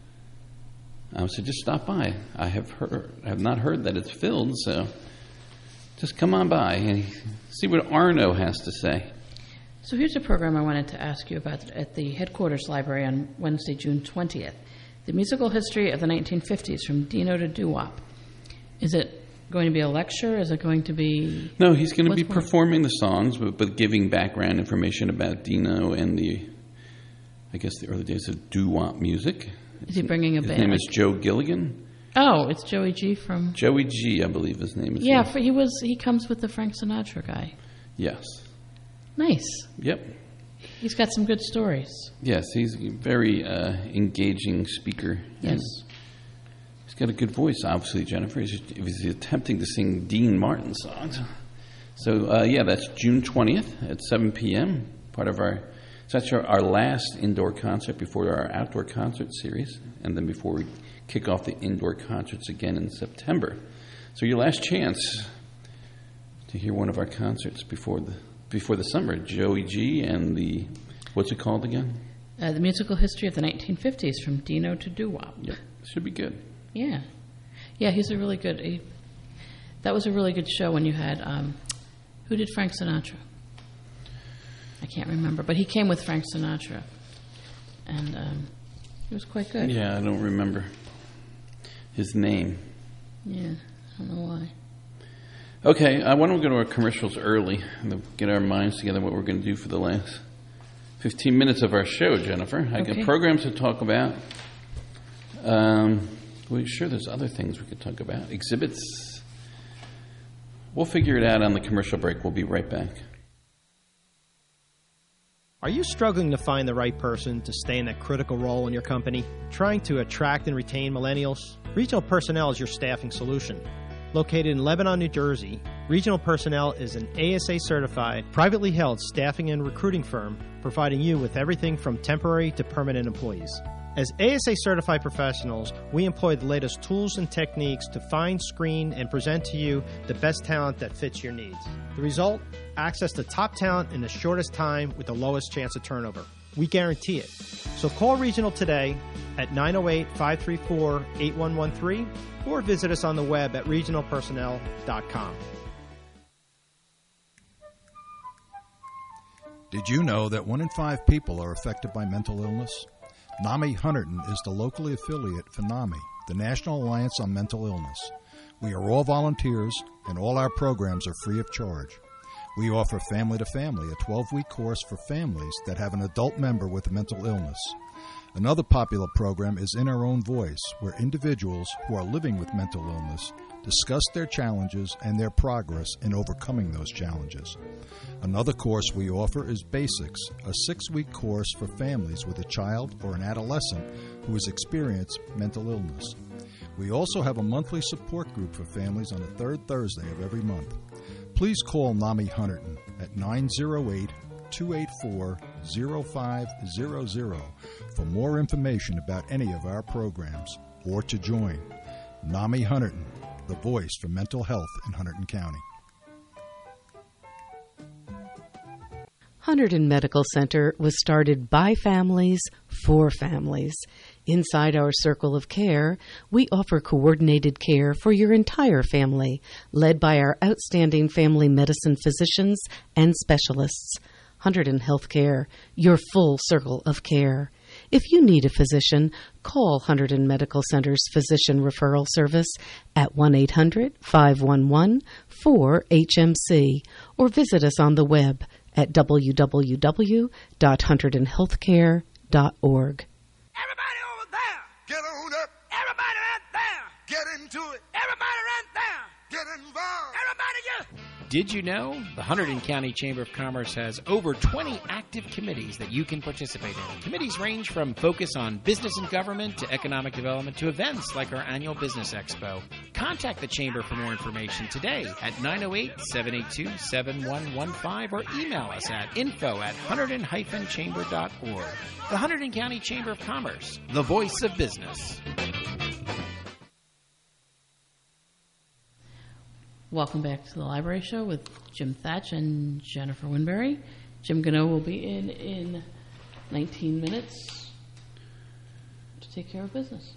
So just stop by. I have not heard that it's filled, so just come on by and see what Arno has to say. So here's a program I wanted to ask you about at the headquarters library on Wednesday, June 20th. The musical history of the 1950s from Dino to doo-wop. Is it going to be a lecture? Is it going to be... No, he's going to be What's more? performing the songs, but giving background information about Dino and the early days of doo-wop music. Is he bringing a His band? name is Joe Gilligan. Oh, it's Joey G from... Joey G, I believe his name is. Yeah, he comes with the Frank Sinatra guy. Yes. Nice. Yep. He's got some good stories. Yes, he's a very engaging speaker. Yes. And he's got a good voice, obviously, Jennifer. He's attempting to sing Dean Martin songs. So, that's June 20th at 7 p.m., part of that's our last indoor concert before our outdoor concert series, and then before we kick off the indoor concerts again in September. So your last chance to hear one of our concerts before the summer. Joey G and what's it called again? The musical history of the 1950s from Dino to doo-wop. Yep, should be good. Yeah. Yeah, he's a really good... that was a really good show when you had... who did Frank Sinatra? I can't remember, but he came with Frank Sinatra. And it was quite good. Yeah, I don't remember his name. Yeah, I don't know why. Okay, why don't we go to our commercials early and get our minds together what we're going to do for the last 15 minutes of our show, Jennifer. I got programs to talk about. Sure, there's other things we could talk about. Exhibits. We'll figure it out on the commercial break. We'll be right back. Are you struggling to find the right person to stay in that critical role in your company? Trying to attract and retain millennials? Regional Personnel is your staffing solution. Located in Lebanon, New Jersey, Regional Personnel is an ASA-certified, privately held staffing and recruiting firm providing you with everything from temporary to permanent employees. As ASA-certified professionals, we employ the latest tools and techniques to find, screen, and present to you the best talent that fits your needs. The result? Access to top talent in the shortest time with the lowest chance of turnover. We guarantee it. So call Regional today at 908-534-8113 or visit us on the web at regionalpersonnel.com. Did you know that 1 in 5 people are affected by mental illness? NAMI Hunterdon is the locally affiliate for NAMI, the National Alliance on Mental Illness. We are all volunteers, and all our programs are free of charge. We offer Family to Family, a 12-week course for families that have an adult member with a mental illness. Another popular program is In Our Own Voice, where individuals who are living with mental illness discuss their challenges and their progress in overcoming those challenges. Another course we offer is Basics, a 6-week course for families with a child or an adolescent who has experienced mental illness. We also have a monthly support group for families on the third Thursday of every month. Please call NAMI Hunterdon at 908-2 284-0500 for more information about any of our programs or to join. NAMI Hunterdon, the voice for mental health in Hunterdon County. Hunterdon Medical Center was started by families for families. Inside our circle of care, we offer coordinated care for your entire family, led by our outstanding family medicine physicians and specialists. Hunterdon Healthcare, your full circle of care. If you need a physician, call Hunterdon Medical Center's Physician Referral Service at 1-800-511-4HMC or visit us on the web at www.hunterdonhealthcare.org. Everybody over there, get on up. Everybody right there, get into it. Everybody right there, get involved. Everybody just... Did you know the Hunterdon County Chamber of Commerce has over 20 active committees that you can participate in? Committees range from focus on business and government to economic development to events like our annual Business Expo. Contact the Chamber for more information today at 908-782-7115 or email us at info@hunterdon-chamber.org. The Hunterdon County Chamber of Commerce, the voice of business. Welcome back to the Library Show with Jim Thatch and Jennifer Winberry. Jim Gano will be in 19 minutes to take care of business.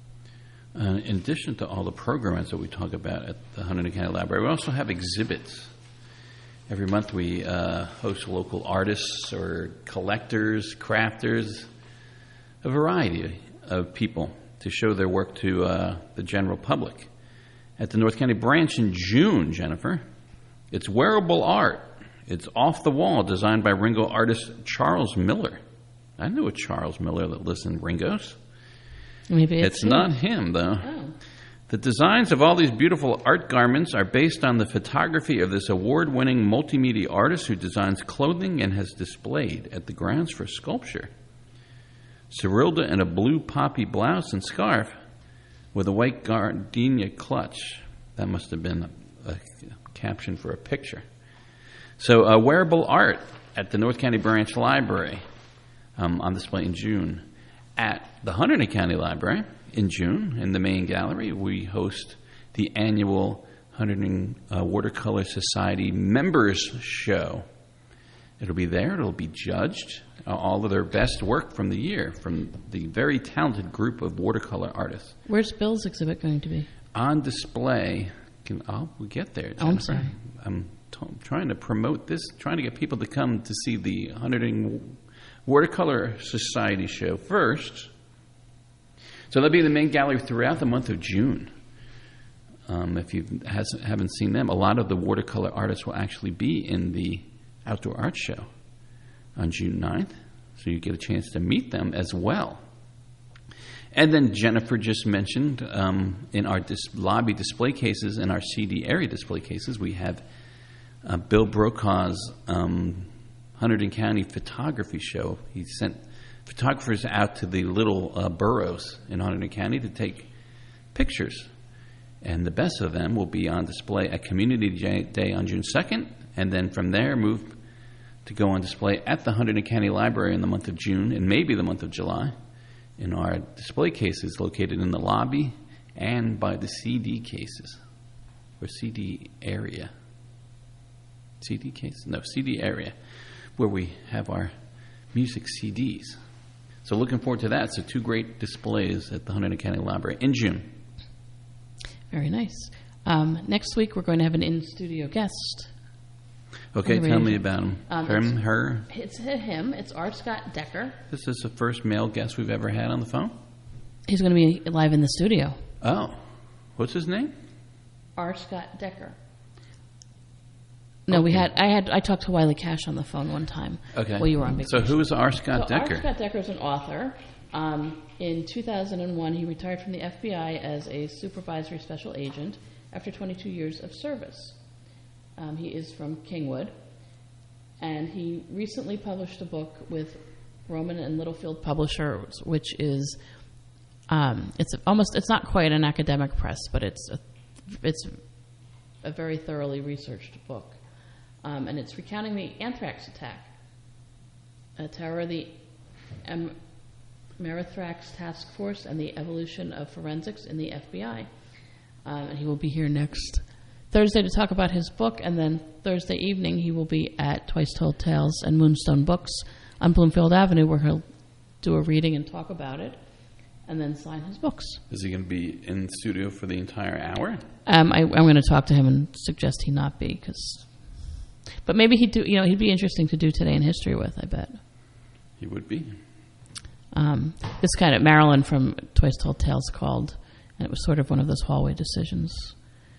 In addition to all the programs that we talk about at the Hunterdon County Library, we also have exhibits. Every month we host local artists or collectors, crafters, a variety of people to show their work to the general public. At the North County branch in June, Jennifer, it's wearable art. It's off the wall, designed by Ringo artist Charles Miller. I knew a Charles Miller that lives in Ringo's. Maybe it's not him, though. Oh. The designs of all these beautiful art garments are based on the photography of this award-winning multimedia artist who designs clothing and has displayed at the grounds for sculpture. Cyrilda in a blue poppy blouse and scarf with a white gardenia clutch. That must have been a caption for a picture. So wearable art at the North County Branch Library on display in June. At the Hunterdon County Library in June, in the main gallery, we host the annual Hunterdon Watercolor Society Members Show. It'll be there. It'll be judged. All of their best work from the year, from the very talented group of watercolor artists. Where's Bill's exhibit going to be? On display. We'll get there, Jennifer. Oh, I'm sorry. I'm trying to promote this, trying to get people to come to see the Hunterdon Watercolor Society show first. So they'll be in the main gallery throughout the month of June. If you haven't seen them, a lot of the watercolor artists will actually be in the Outdoor Art Show on June 9th, so you get a chance to meet them as well. And then Jennifer just mentioned in our lobby display cases and our CD area display cases, we have Bill Brokaw's Hunterdon County Photography Show. He sent photographers out to the little boroughs in Hunterdon County to take pictures. And the best of them will be on display at Community Day on June 2nd, and then from there move to go on display at the Hunterdon County Library in the month of June and maybe the month of July in our display cases located in the lobby and by the CD cases or CD area. CD case? No, CD area where we have our music CDs. So looking forward to that. So 2 great displays at the Hunterdon County Library in June. Very nice. Next week we're going to have an in-studio guest. Okay, tell me about him. Her? It's him. It's R. Scott Decker. This is the first male guest we've ever had on the phone? He's going to be live in the studio. Oh. What's his name? R. Scott Decker. No, okay. I talked to Wiley Cash on the phone one time. Okay. While you were on vacation. So who is R. Scott Decker? R. Scott Decker is an author. In 2001, he retired from the FBI as a supervisory special agent after 22 years of service. He is from Kingwood, and he recently published a book with Rowman and Littlefield Publishers, which is it's not quite an academic press, but it's a very thoroughly researched book, and it's recounting the anthrax attack Terror, the Amerithrax Task Force, and the Evolution of Forensics in the FBI. And he will be here next Thursday to talk about his book, and then Thursday evening he will be at Twice Told Tales and Moonstone Books on Bloomfield Avenue, where he'll do a reading and talk about it, and then sign his books. Is he going to be in the studio for the entire hour? I'm going to talk to him and suggest he not be, but maybe he'd be interesting to do Today in History with, I bet. He would be. This kind of Marilyn from Twice Told Tales called, and it was sort of one of those hallway decisions.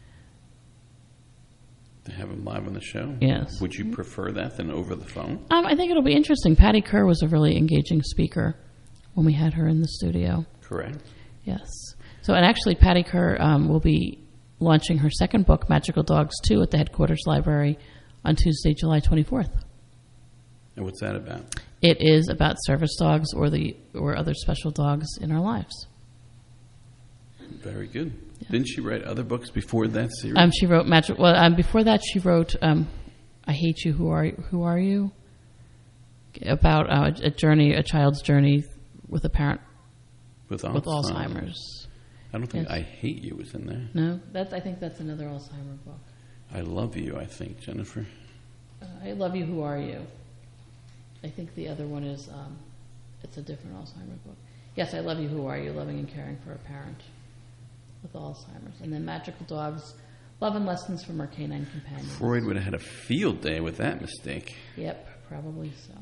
To have him live on the show? Yes. Would you prefer that than over the phone? I think it'll be interesting. Patty Kerr was a really engaging speaker when we had her in the studio. Correct. Yes. So, and actually, Patty Kerr will be launching her second book, Magical Dogs 2, at the Headquarters Library on Tuesday, July 24th. And what's that about? It is about service dogs or other special dogs in our lives. Very good. Yeah. Didn't she write other books before that series? She wrote before that she wrote I Hate You, Who Are You? About a child's journey with a parent with Alzheimer's. I don't think I Hate You was in there. No, I think that's another Alzheimer's book. I Love You, I think, Jennifer. I Love You, Who Are You? I think the other one is it's a different Alzheimer's book. Yes, I Love You, Who Are You? Loving and Caring for a Parent with Alzheimer's. And then Magical Dogs, Love and Lessons from Our Canine Companions. Freud would have had a field day with that mistake. Yep, probably so.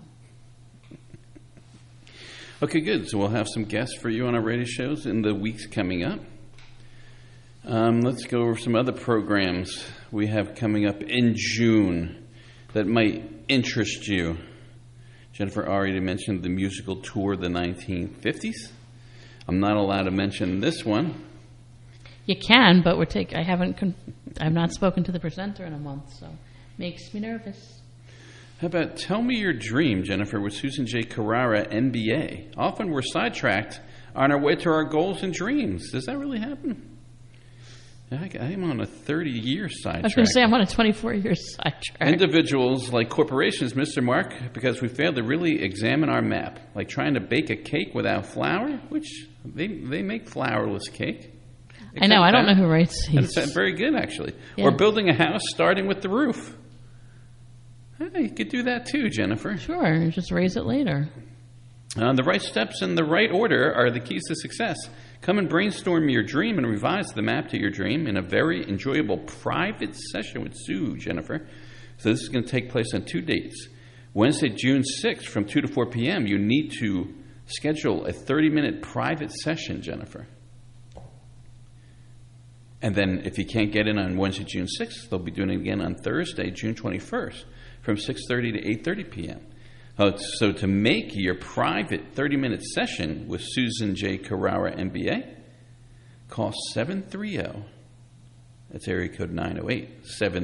Okay, good. So we'll have some guests for you on our radio shows in the weeks coming up. Let's go over some other programs we have coming up in June that might interest you. Jennifer already mentioned the musical tour of the 1950s. I'm not allowed to mention this one. You can, but I've not spoken to the presenter in a month, so makes me nervous. How about Tell Me Your Dream, Jennifer, with Susan J. Carrara, MBA. Often we're sidetracked on our way to our goals and dreams. Does that really happen? I'm on a 30-year sidetrack. I was going to say I'm on a 24-year sidetrack. Individuals like corporations, Mr. Mark, because we failed to really examine our map, like trying to bake a cake without flour, which they make flourless cake. I know. I don't know who writes these. It's very good, actually. Yeah. Or building a house starting with the roof. Hey, you could do that too, Jennifer. Sure. Just raise it later. The right steps in the right order are the keys to success. Come and brainstorm your dream and revise the map to your dream in a very enjoyable private session with Sue, Jennifer. So this is going to take place on 2 dates. Wednesday, June 6th from 2 to 4 p.m. You need to schedule a 30-minute private session, Jennifer. And then if you can't get in on Wednesday, June 6th, they'll be doing it again on Thursday, June 21st from 6:30 to 8:30 p.m. So to make your private 30-minute session with Susan J. Carrara, MBA, call 730, that's area code 908,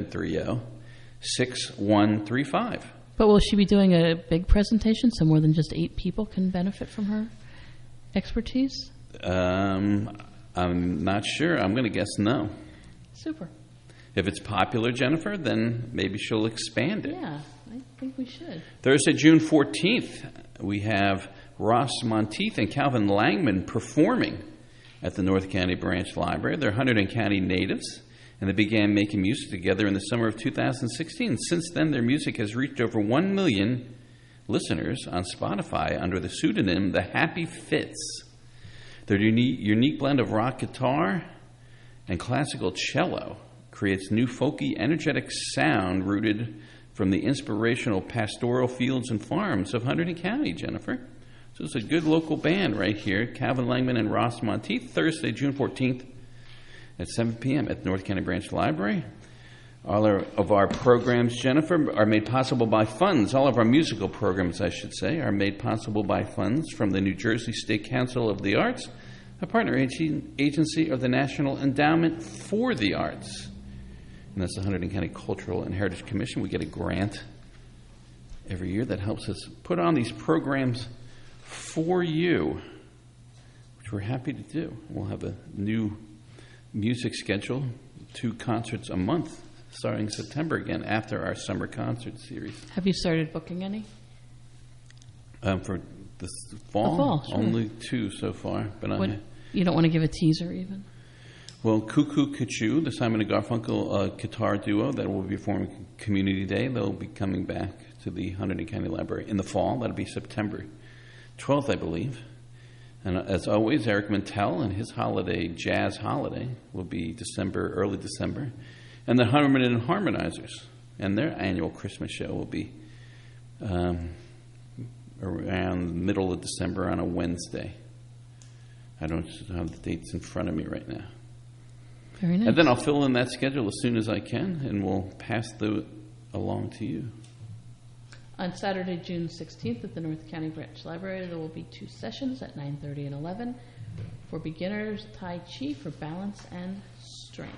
730-6135. But will she be doing a big presentation so more than just 8 people can benefit from her expertise? I'm not sure. I'm going to guess no. Super. If it's popular, Jennifer, then maybe she'll expand it. Yeah, I think we should. Thursday, June 14th, we have Ross Monteith and Calvin Langman performing at the North County Branch Library. They're Hunterdon County natives, and they began making music together in the summer of 2016. Since then, their music has reached over 1 million listeners on Spotify under the pseudonym The Happy Fits. Their unique blend of rock guitar and classical cello creates new folky, energetic sound rooted from the inspirational pastoral fields and farms of Hunterdon County, Jennifer. So it's a good local band right here, Calvin Langman and Ross Monteith, Thursday, June 14th at 7 p.m. at North County Branch Library. All of our programs, Jennifer, are made possible by funds. All of our musical programs, I should say, are made possible by funds from the New Jersey State Council of the Arts, a partner agency of the National Endowment for the Arts. And that's the Hunterdon County Cultural and Heritage Commission. We get a grant every year that helps us put on these programs for you, which we're happy to do. We'll have a new music schedule, 2 concerts a month, starting September again after our summer concert series. Have you started booking any? For the fall? The fall, sure. Only 2 so far. But you don't want to give a teaser even? Well, Cuckoo Kachoo, the Simon & Garfunkel guitar duo that will be performing Community Day, they'll be coming back to the Hunterdon County Library in the fall. That'll be September 12th, I believe. And as always, Eric Mantell and his holiday, Jazz Holiday, will be early December. And the Hunterdon Harmonizers and their annual Christmas show will be around middle of December on a Wednesday. I don't have the dates in front of me right now. Very nice. And then I'll fill in that schedule as soon as I can, and we'll pass along to you. On Saturday, June 16th at the North County Branch Library, there will be 2 sessions at 9:30 and 11 for beginners, Tai Chi for balance and strength.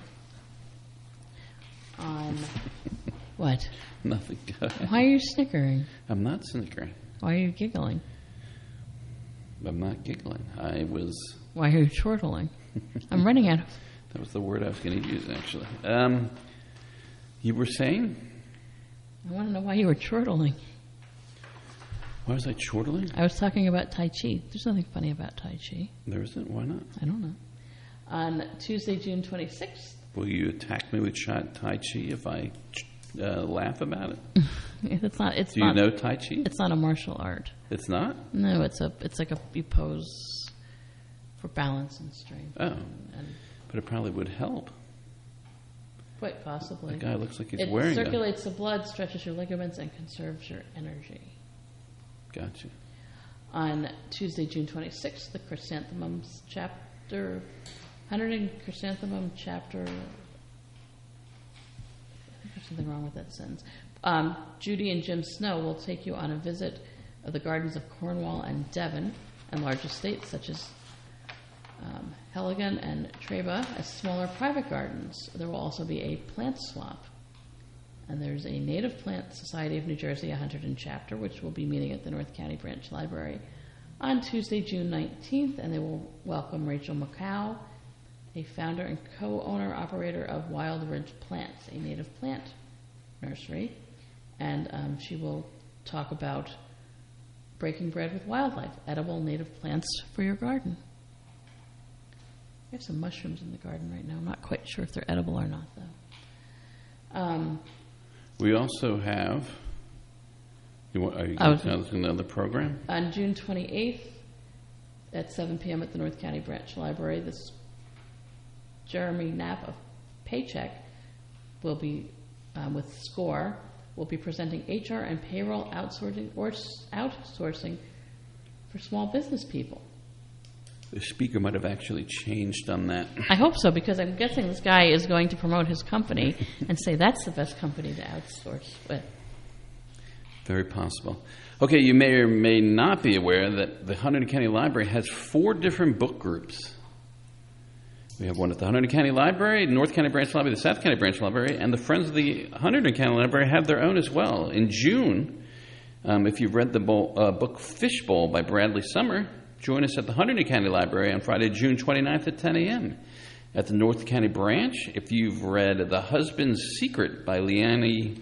What? Nothing. Why are you snickering? I'm not snickering. Why are you giggling? I'm not giggling. Why are you chortling? I'm running out of... That was the word I was going to use, actually. You were saying? I want to know why you were chortling. Why was I chortling? I was talking about Tai Chi. There's nothing funny about Tai Chi. There isn't? Why not? I don't know. On Tuesday, June 26th... Will you attack me with Tai Chi if I laugh about it? Do you know Tai Chi? It's not a martial art. It's not? No, it's like you pose for balance and strength. Oh. But it probably would help. Quite possibly. The guy looks like he's wearing it. It circulates the blood, stretches your ligaments, and conserves your energy. Gotcha. On Tuesday, June 26th, the Chrysanthemums chapter, Hunterdon Chrysanthemum chapter. I think there's something wrong with that sentence. Judy and Jim Snow will take you on a visit of the gardens of Cornwall and Devon, and large estates such as Helligan and Treba as smaller private gardens. There will also be a plant swap. And there's a Native Plant Society of New Jersey, a Hunterdon chapter, which will be meeting at the North County Branch Library on Tuesday, June 19th, and they will welcome Rachel McCow, a founder and co-owner operator of Wild Ridge Plants, a native plant nursery. And she will talk about breaking bread with wildlife, edible native plants for your garden. We have some mushrooms in the garden right now. I'm not quite sure if they're edible or not, though. We also have... Are you going to tell us another program? On June 28th at 7 p.m. at the North County Branch Library, this Jeremy Knapp of Paycheck will be, with SCORE, will be presenting HR and payroll outsourcing for small business people. The speaker might have actually changed on that. I hope so, because I'm guessing this guy is going to promote his company and say that's the best company to outsource with. Very possible. Okay, you may or may not be aware that the Hunterdon County Library has 4 different book groups. We have one at the Hunterdon County Library, North County Branch Library, the South County Branch Library, and the Friends of the Hunterdon County Library have their own as well. In June, if you've read the book Fishbowl by Bradley Summer, join us at the Hunterdon County Library on Friday, June 29th at 10 a.m. At the North County Branch, if you've read The Husband's Secret by Leanne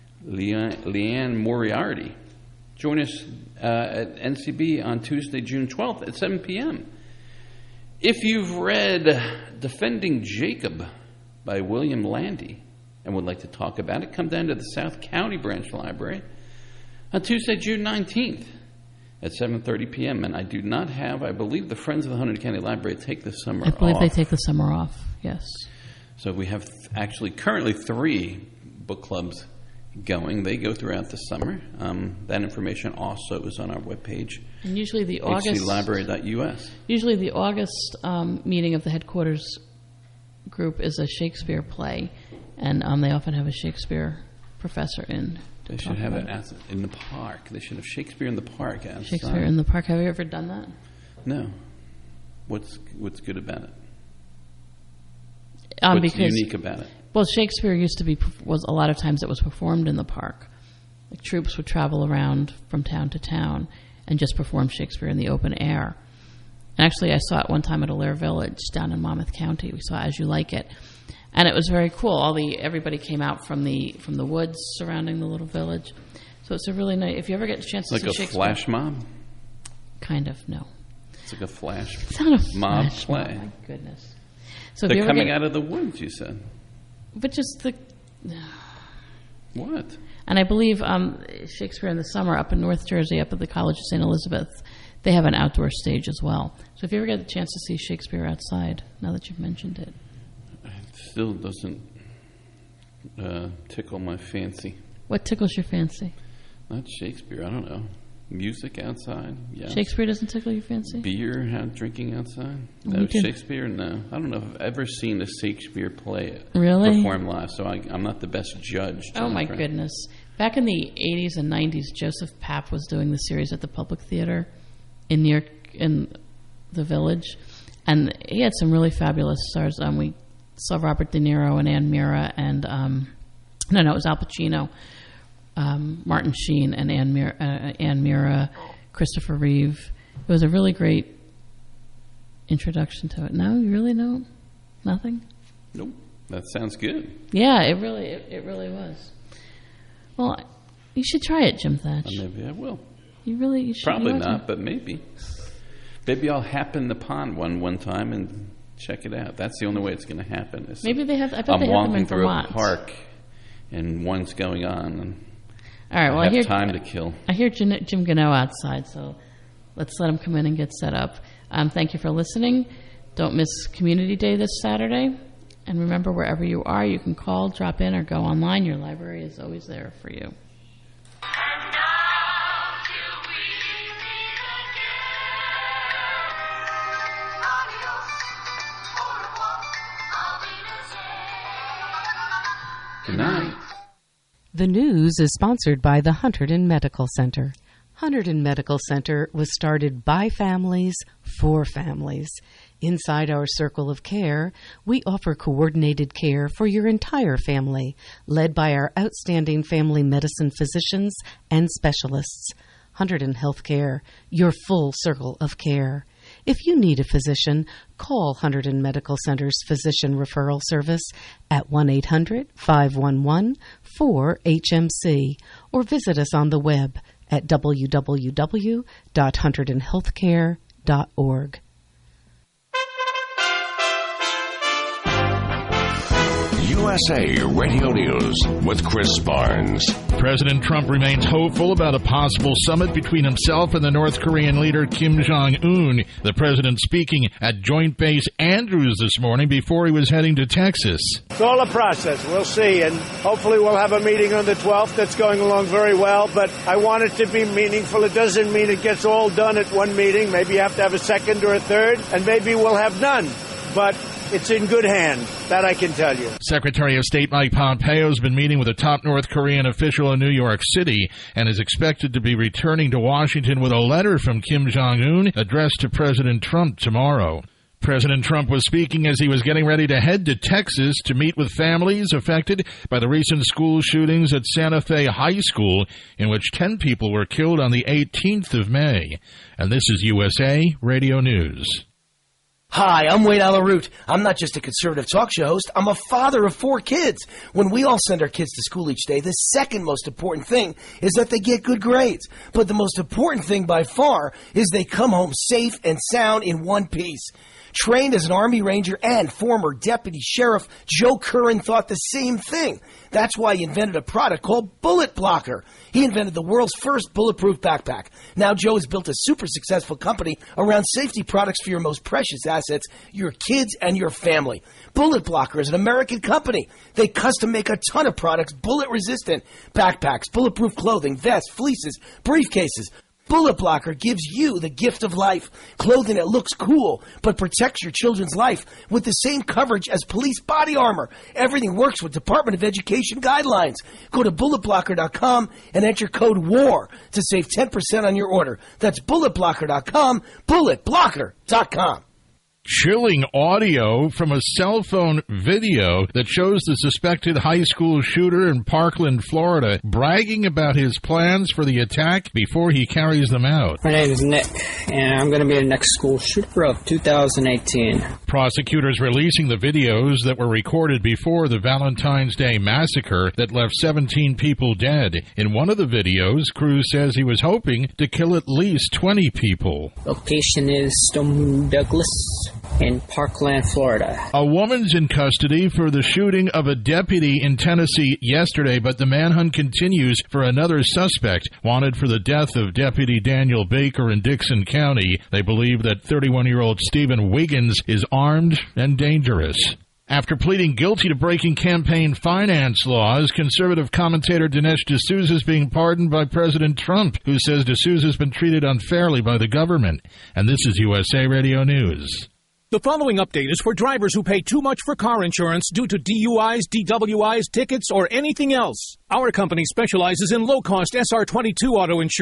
Moriarty, join us at NCB on Tuesday, June 12th at 7 p.m. If you've read Defending Jacob by William Landy and would like to talk about it, come down to the South County Branch Library on Tuesday, June 19th. At 7:30 p.m. And I do not have, I believe the Friends of the Hunterdon County Library take the summer off. I believe they take the summer off, yes. So we have actually currently 3 book clubs going. They go throughout the summer. That information also is on our webpage. And usually the August... hclibrary.us. Usually the August meeting of the headquarters group is a Shakespeare play. And they often have a Shakespeare professor in. They should have it in the park. They should have Shakespeare in the park outside. Shakespeare in the park. Have you ever done that? No. What's good about it? What's unique about it? Well, Shakespeare was a lot of times it was performed in the park. Like troops would travel around from town to town and just perform Shakespeare in the open air. And actually, I saw it one time at Allaire Village down in Monmouth County. We saw As You Like It. And it was very cool. Everybody came out from the woods surrounding the little village. So it's a really nice. If you ever get a chance to Like see a Shakespeare, flash mob? kind of no. It's like a flash It's not a mob flash play. mob, my goodness. So if They're you ever coming get- out of the woods, you said. but just the. What? And I believe Shakespeare in the Summer up in North Jersey, up at the College of St. Elizabeth, they have an outdoor stage as well. So if you ever get the chance to see Shakespeare outside, now that you've mentioned it. It still doesn't tickle my fancy. What tickles your fancy? Not Shakespeare, I don't know. Music outside? Yeah. Shakespeare doesn't tickle your fancy? Beer, drinking outside? Oh, No. we did. Shakespeare? No. I don't know if I've ever seen a Shakespeare play Really? performed live, so I'm not the best judge. Oh, my Jennifer. goodness. Back in the 80s and 90s, Joseph Papp was doing the series at the Public Theater in New York, in the Village. And he had some really fabulous stars. We saw Robert De Niro and Ann Mira and, it was Al Pacino, Martin Sheen and Ann Mira, Christopher Reeve. It was a really great introduction to it. No, you really don't? Nothing? Nope. That sounds good. Yeah, it really was. Well, you should try it, Jim Thatch. Maybe I will. You should. Probably you ought to. not, but maybe. Maybe I'll happen upon one time and check it out. That's the only way it's going to happen. Is Maybe they have. I bet I'm they have them walking in through Vermont. a park, and one's going on, and All right. Well, I have hear time to kill. I hear Jim Gano outside, so let's let him come in and get set up. Thank you for listening. Don't miss Community Day this Saturday. And remember, wherever you are, you can call, drop in, or go online. Your library is always there for you. Good night. The news is sponsored by the Hunterdon Medical Center. Hunterdon Medical Center was started by families for families. Inside our circle of care, we offer coordinated care for your entire family, led by our outstanding family medicine physicians and specialists. Hunterdon Healthcare, your full circle of care. If you need a physician, call Hunterdon Medical Center's Physician Referral Service at 1-800-511-4HMC or visit us on the web at www.hunterdonhealthcare.org. USA Radio News with Chris Barnes. President Trump remains hopeful about a possible summit between himself and the North Korean leader Kim Jong-un. The president speaking at Joint Base Andrews this morning before he was heading to Texas. It's all a process. We'll see. And hopefully we'll have a meeting on the 12th that's going along very well. But I want it to be meaningful. It doesn't mean it gets all done at one meeting. Maybe you have to have a second or a third. And maybe we'll have none. But it's in good hands. That I can tell you. Secretary of State Mike Pompeo has been meeting with a top North Korean official in New York City and is expected to be returning to Washington with a letter from Kim Jong-un addressed to President Trump tomorrow. President Trump was speaking as he was getting ready to head to Texas to meet with families affected by the recent school shootings at Santa Fe High School, in which 10 people were killed on the 18th of May. And this is USA Radio News. Hi, I'm Wade Alaroot. I'm not just a conservative talk show host. I'm a father of 4 kids. When we all send our kids to school each day, the second most important thing is that they get good grades. But the most important thing by far is they come home safe and sound in one piece. Trained as an Army Ranger and former Deputy Sheriff, Joe Curran thought the same thing. That's why he invented a product called Bullet Blocker. He invented the world's first bulletproof backpack. Now Joe has built a super successful company around safety products for your most precious assets, your kids and your family. Bullet Blocker is an American company. They custom make a ton of products bullet resistant. Backpacks, bulletproof clothing, vests, fleeces, briefcases. Bullet Blocker gives you the gift of life. Clothing that looks cool, but protects your children's life with the same coverage as police body armor. Everything works with Department of Education guidelines. Go to bulletblocker.com and enter code WAR to save 10% on your order. That's bulletblocker.com, bulletblocker.com. chilling audio from a cell phone video that shows the suspected high school shooter in Parkland, Florida, bragging about his plans for the attack before he carries them out. My name is Nick, and I'm going to be the next school shooter of 2018. Prosecutors releasing the videos that were recorded before the Valentine's Day massacre that left 17 people dead. In one of the videos, Cruz says he was hoping to kill at least 20 people. Location is Stone Douglas in Parkland, Florida. A woman's in custody for the shooting of a deputy in Tennessee yesterday, but the manhunt continues for another suspect wanted for the death of Deputy Daniel Baker in Dixon County. They believe that 31-year-old Stephen Wiggins is armed and dangerous. After pleading guilty to breaking campaign finance laws, conservative commentator Dinesh D'Souza is being pardoned by President Trump, who says D'Souza has been treated unfairly by the government. And this is USA Radio News. The following update is for drivers who pay too much for car insurance due to DUIs, DWIs, tickets, or anything else. Our company specializes in low-cost SR22 auto insurance.